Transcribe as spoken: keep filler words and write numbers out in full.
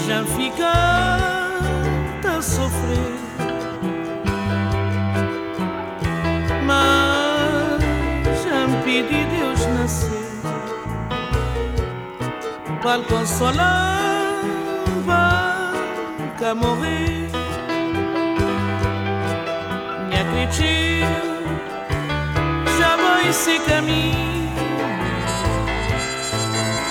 já fica a sofrer, mas já me pedi Deus nascer para lhe consolar, para morrer. Me acredito, já vai esse caminho